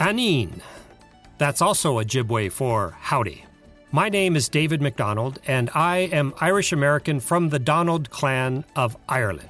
Aneen. That's also Ojibwe for howdy. My name is David MacDonald, and I am Irish-American from the Donald clan of Ireland.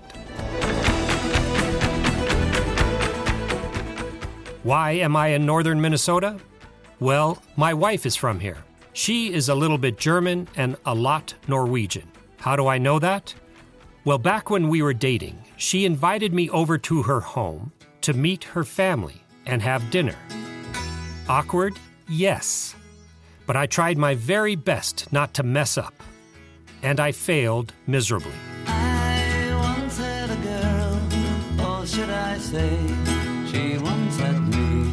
Why am I in northern Minnesota? Well, my wife is from here. She is a little bit German and a lot Norwegian. How do I know that? Well, back when we were dating, she invited me over to her home to meet her family and have dinner. Awkward? Yes. But I tried my very best not to mess up. And I failed miserably. I once had a girl, or should I say, she once had me.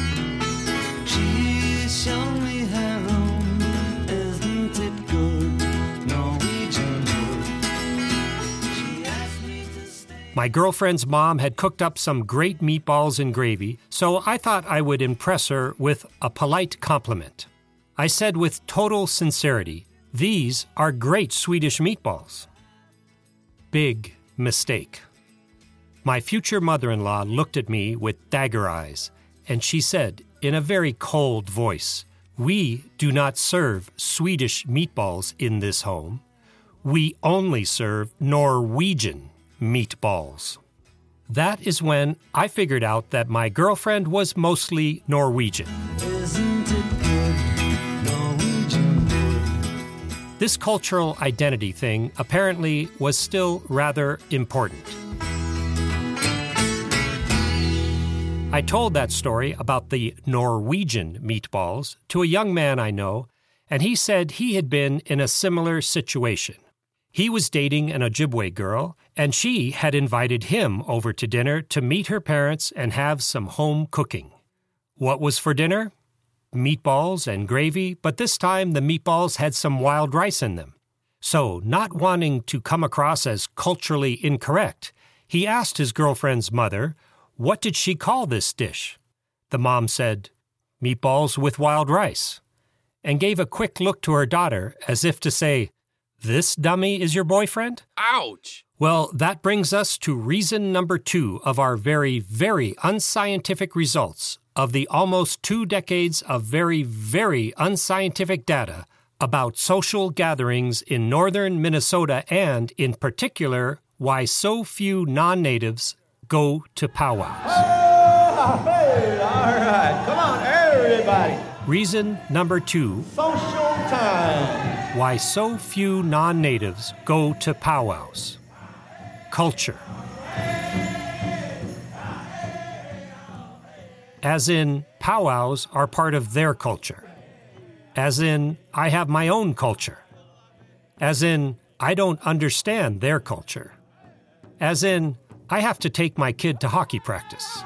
She showed me her room, isn't it good, Norwegian wood. She asked me to stay. My girlfriend's mom had cooked up some great meatballs and gravy, so I thought I would impress her with a polite compliment. I said with total sincerity, "These are great Swedish meatballs." Big mistake. My future mother-in-law looked at me with dagger eyes, and she said in a very cold voice, "We do not serve Swedish meatballs in this home. We only serve Norwegian meatballs." That is when I figured out that my girlfriend was mostly Norwegian. Isn't it good, Norwegian wood? This cultural identity thing apparently was still rather important. I told that story about the Norwegian meatballs to a young man I know, and he said he had been in a similar situation. He was dating an Ojibwe girl, and she had invited him over to dinner to meet her parents and have some home cooking. What was for dinner? Meatballs and gravy, but this time the meatballs had some wild rice in them. So, not wanting to come across as culturally incorrect, he asked his girlfriend's mother, what did she call this dish? The mom said, "Meatballs with wild rice," and gave a quick look to her daughter as if to say, "This dummy is your boyfriend?" Ouch! Well, that brings us to reason number 2 of our very, very unscientific results of the almost 2 decades of very, very unscientific data about social gatherings in northern Minnesota and, in particular, why so few non-natives go to powwows. Oh, hey, all right. Come on, everybody. Reason number 2, Social time. why so few non-natives go to powwows. Culture. As in, powwows are part of their culture. As in, I have my own culture. As in, I don't understand their culture. As in, I have to take my kid to hockey practice.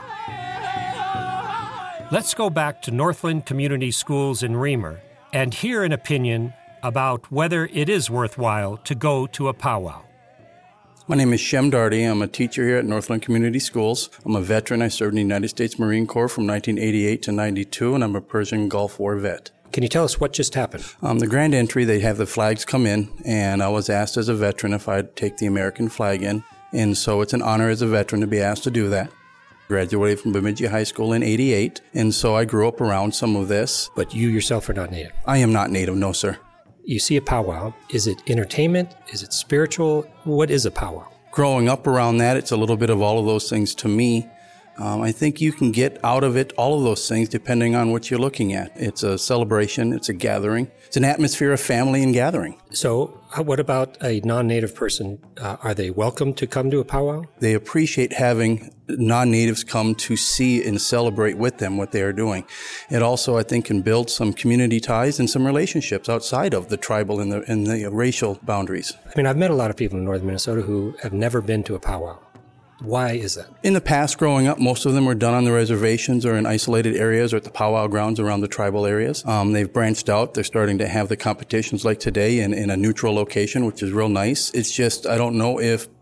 Let's go back to Northland Community Schools in Reamer and hear an opinion about whether it is worthwhile to go to a powwow. My name is Shem Darty. I'm a teacher here at Northland Community Schools. I'm a veteran. I served in the United States Marine Corps from 1988 to 92, and I'm a Persian Gulf War vet. Can you tell us what just happened? The grand entry, they have the flags come in, and I was asked as a veteran if I'd take the American flag in. And so it's an honor as a veteran to be asked to do that. Graduated from Bemidji High School in 88, and so I grew up around some of this. But you yourself are not native. I am not native, no, sir. You see a powwow. Is it entertainment? Is it spiritual? What is a powwow? Growing up around that, it's a little bit of all of those things to me. I think you can get out of it all of those things depending on what you're looking at. It's a celebration. It's a gathering. It's an atmosphere of family and gathering. So what about a non-native person? Are they welcome to come to a powwow? They appreciate having non-natives come to see and celebrate with them what they are doing. It also, I think, can build some community ties and some relationships outside of the tribal and the racial boundaries. I mean, I've met a lot of people in northern Minnesota who have never been to a powwow. Why is that? In the past, growing up, most of them were done on the reservations or in isolated areas or at the powwow grounds around the tribal areas. They've branched out. They're starting to have the competitions like today in a neutral location, which is real nice. It's just, I don't know if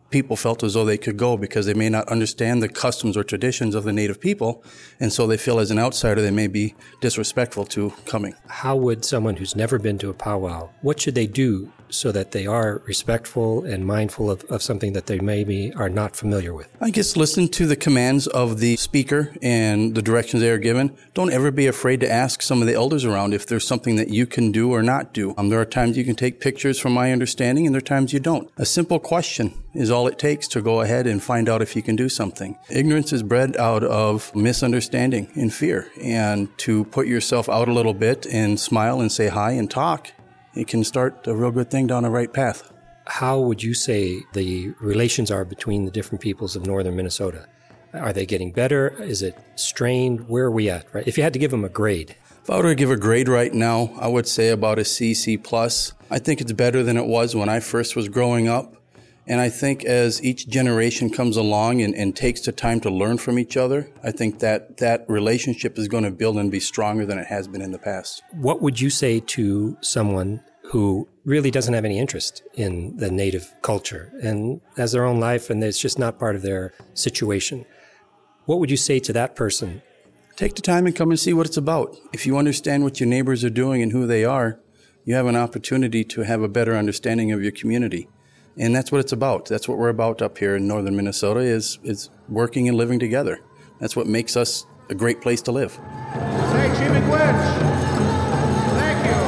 people felt as though they could go because they may not understand the customs or traditions of the native people, and so they feel as an outsider they may be disrespectful to coming. How would someone who's never been to a powwow, what should they do so that they are respectful and mindful of something that they maybe are not familiar with? I guess listen to the commands of the speaker and the directions they are given. Don't ever be afraid to ask some of the elders around if there's something that you can do or not do. There are times you can take pictures from my understanding, and there are times you don't. A simple question is all it takes to go ahead and find out if you can do something. Ignorance is bred out of misunderstanding and fear, and to put yourself out a little bit and smile and say hi and talk, it can start a real good thing down the right path. How would you say the relations are between the different peoples of northern Minnesota? Are they getting better? Is it strained? Where are we at? Right? If you had to give them a grade. If I were to give a grade right now, I would say about a C, C+. I think it's better than it was when I first was growing up. And I think as each generation comes along and takes the time to learn from each other, I think that relationship is going to build and be stronger than it has been in the past. What would you say to someone who really doesn't have any interest in the native culture and has their own life and it's just not part of their situation? What would you say to that person? Take the time and come and see what it's about. If you understand what your neighbors are doing and who they are, you have an opportunity to have a better understanding of your community. And that's what it's about. That's what we're about up here in northern Minnesota is working and living together. That's what makes us a great place to live. Say, Chief McQuitch. Thank you.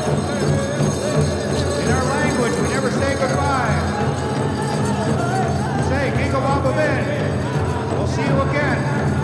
In our language, we never say goodbye. Say, Ginkgo Bamba Ben. We'll see you again.